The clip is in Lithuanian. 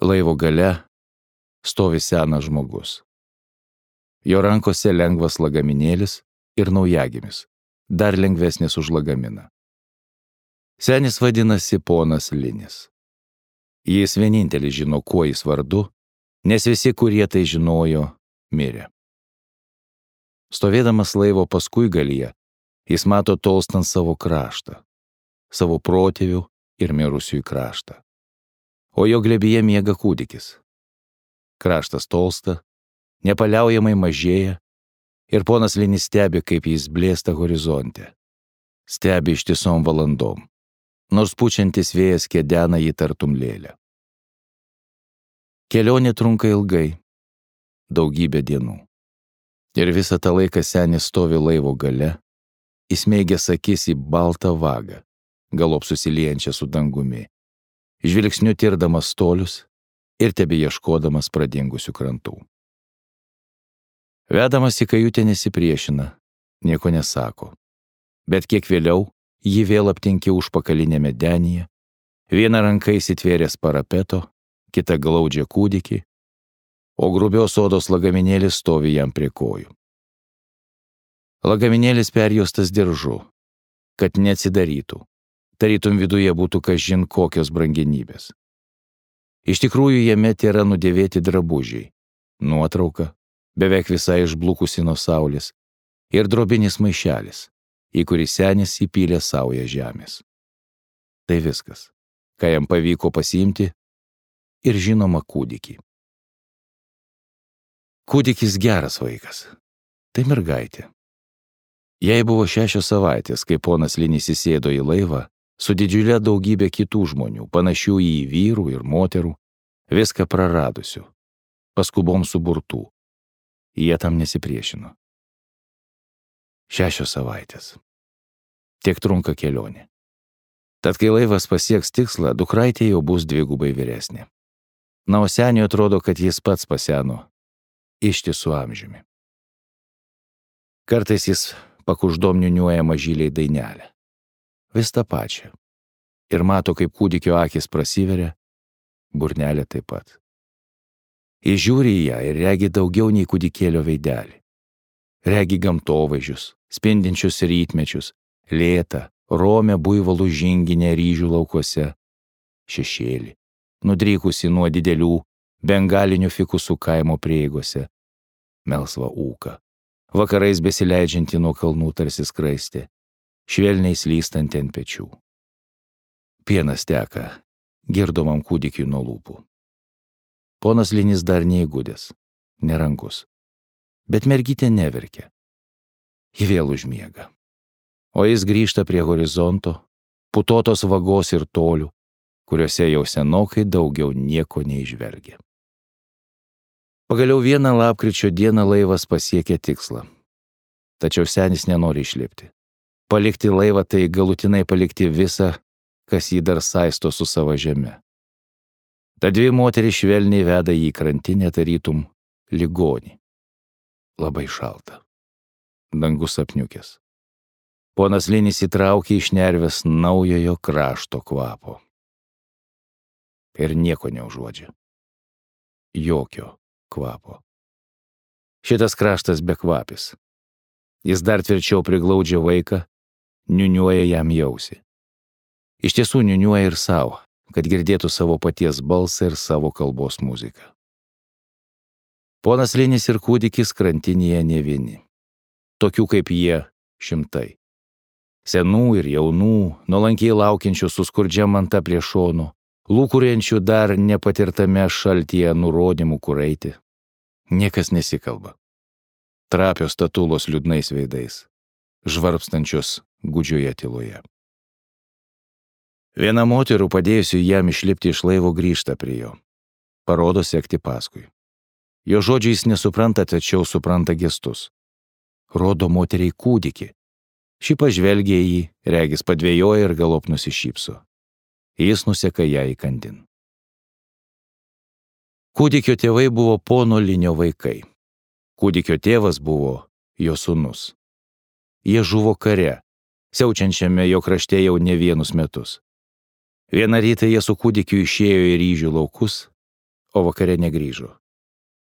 Laivo gale stovi senas žmogus. Jo rankose lengvas lagaminėlis ir naujagimis, dar lengvesnis už lagaminą. Senis vadinasi ponas Linis. Jis vienintelis žino, kuo jis vardu, nes visi, kurie tai žinojo, mirė. Stovėdamas laivo paskuigalyje, jis mato tolstant savo kraštą, savo protėvių ir mirusiųjų kraštą. O jo glėbyje miega kūdikis. Kraštas tolsta, nepaliaujamai mažėja ir ponas Linis stebi, kaip jis blėsta horizonte. Stebi ištisom valandom, nors pučiantis vėjas kedena jį tartum lėlę. Kelionė trunka ilgai, daugybę dienų. Ir visą tą laiką senis stovi laivo gale, įsmeigęs akis į baltą vagą, galop susiliejančią su dangumi, žvilgsniu tirdamas tolius ir tebeieškodamas pradingusių krantų. Vedamas į kajutę nesipriešina, nieko nesako, bet kiek vėliau jį vėl aptinki užpakalinėme denyje, vieną ranką įsitvėręs parapeto, kita glaudžia kūdikį, o grubios odos lagaminėlis stovi jam prie kojų. Lagaminėlis perjuostas diržu, kad neatsidarytų, tarytum viduje būtų kažin kokios brangenybės. Iš tikrųjų jame tėra nudėvėti drabužiai, nuotrauka, beveik visai išblukusi nuo saulės, ir drobinis maišelis, į kurį senis įpylė saują žemės. Tai viskas, ką jam pavyko pasiimti, ir žinoma kūdikį. Kūdikis geras vaikas. Tai mergaitė. Jai buvo 6 savaitės, kai ponas Linis įsėdo į laivą su didžiulė daugybė kitų žmonių, panašių į vyrų ir moterų, viską praradusių, paskubom suburtų. Jie tam nesipriešino. 6 savaitės. Tiek trunka kelionė. Tad kai laivas pasieks tikslą, dukraitė jau bus 2 vyresnė. Na, o seniui atrodo, kad jis pats paseno ištisų amžiumi. Kartais jis pakuždom niuniuoja mažyliai dainelę. Vis tą pačią. Ir mato, kaip kūdikio akis prasiveria, burnelė taip pat. Jis žiūri į ją ir regi daugiau nei kūdikėlio veidelį. Regi gamtovaizdžius, spindinčius rytmečius, lėtą, romią buivolų žinginę ryžių laukuose, šešėlį, nudrykusi nuo didelių bengalinių fikusų kaimo prieigose, melsvą ūką, vakarais besileidžianti nuo kalnų tarsi skraistė, švelniai slystanti ant pečių. Pienas teka girdomam kūdikiui nuo lūpų. Ponas Linis dar neįgudęs, nerangus, bet mergytė neverkia. Ji vėl užmiega. O jis grįžta prie horizonto, putotos vagos ir tolių, kuriuose jau senokai daugiau nieko neižvelgia. Pagaliau vieną lapkričio dieną laivas pasiekė tikslą. Tačiau senis nenori išlipti. Palikti laivą tai galutinai palikti visą, kas jį dar saisto su savo žeme. Ta 2 moterys švelniai veda jį į krantinę tarytum ligonį. Labai šalta. Dangus apniukęs. Ponas Linis įtraukė iš nervės naujojo krašto kvapo. Ir nieko neužuodžia. Jokio kvapo. Šitas kraštas bekvapis. Jis dar tvirčiau priglaudžia vaiką, niuniuoja jam į ausį. Iš tiesų niuniuoja ir savo, kad girdėtų savo paties balsą ir savo kalbos muziką. Ponas Linis ir kūdikis krantinėje ne vieni. Tokių kaip jie 100. Senų ir jaunų, nuolankiai laukiančių su skurdžia manta prie šonų, lūkuriančių dar nepatirtame šaltyje nurodymų kur eiti. Niekas nesikalba. Trapios statulos liūdnais veidais, žvarpstančios gūdžioje tyloje. Viena moterų padėjusi jam išlipti iš laivo grįžta prie jo. Parodo sekti paskui. Jo žodžiais nesupranta, tačiau supranta gestus. Rodo moteriai kūdikį. Ši pažvelgia į jį, regis padvėjoja ir galop nusišypso. Jis nuseka ją įkandin. Kūdikio tėvai buvo pono Linio vaikai. Kūdikio tėvas buvo jo sūnus. Jie žuvo kare, siaučiančiame jo krašte jau ne vienus metus. Vieną rytą jie su kūdikiu išėjo į ryžių laukus, o vakare negrįžo.